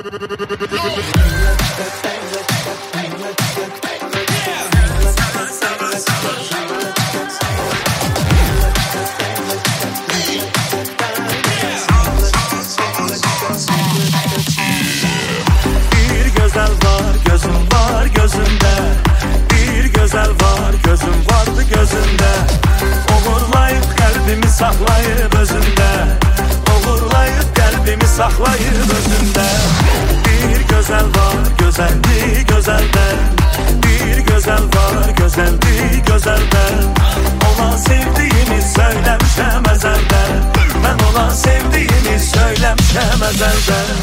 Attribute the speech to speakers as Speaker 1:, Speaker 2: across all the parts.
Speaker 1: Saklayıb özündə, oğurlayıb qəlbimi saklayıb özündə. Bir gözəl var, gözəllik gözəldən. Bir gözəl var, gözəllik gözəldən. Olan sevdiyimi söyləmişəm əzəldən. Mən olan sevdiyimi söyləmişəm əzəldən.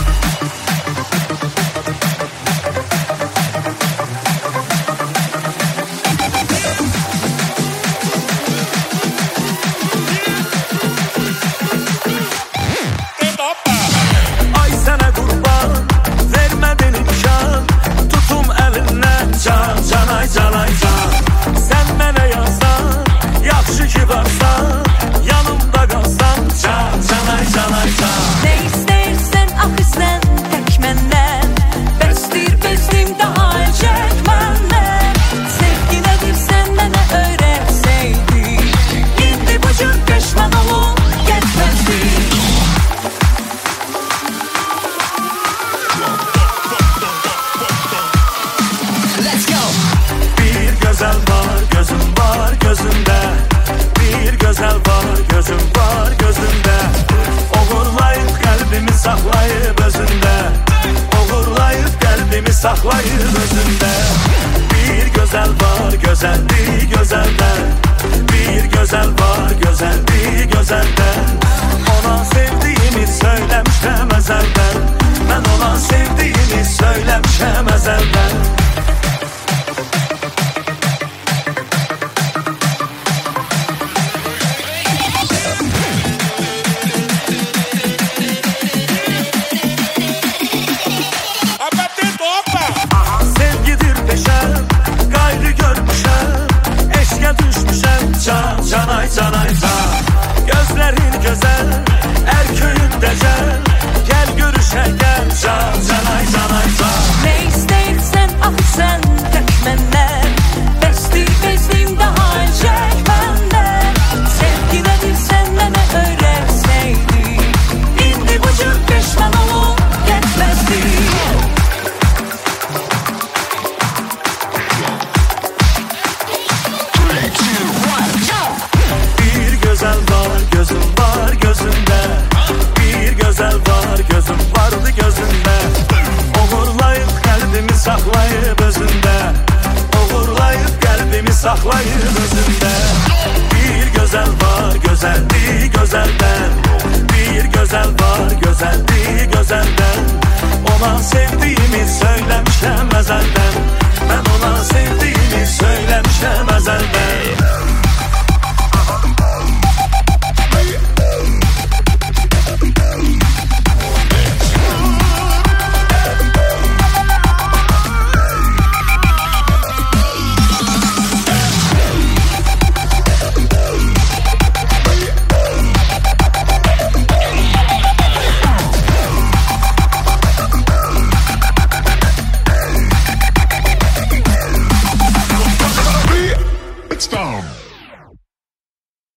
Speaker 1: Saklayıb özündə. Bir gözəl var, gözəllik gözəldən. Bir gözəl var, gözəllik gözəldən. Ona sevdiyimi söyləmişəm əzəldən. Mən ona sevdiyimi söyləmişəm əzəldən. Canay canay can. Gözlerin güzel, erköyün decel. Gel görüşe gel can. Canay canay can.
Speaker 2: Ne istersen ah sen dök benden. Bestir bezdim daha çek benden. Sevgi nedir sen bana öğretseydin. İndi bu cür pişman olup yetmezdi.
Speaker 1: Gözəl var, gözüm var gözündə. Bir gözəl var, gözüm vardı gözündə. Oğurlayıb qəlbimi saklayıb özündə. Oğurlayıb qəlbimi saklayıb özündə. Bir gözəl var, gözəllik gözəldən. Bir gözəl var, gözəllik gözəldən. Ona sevdiyimi söyləmişəm əzəldən. Mən ona sevdiyimi söyləmişəm əzəldən.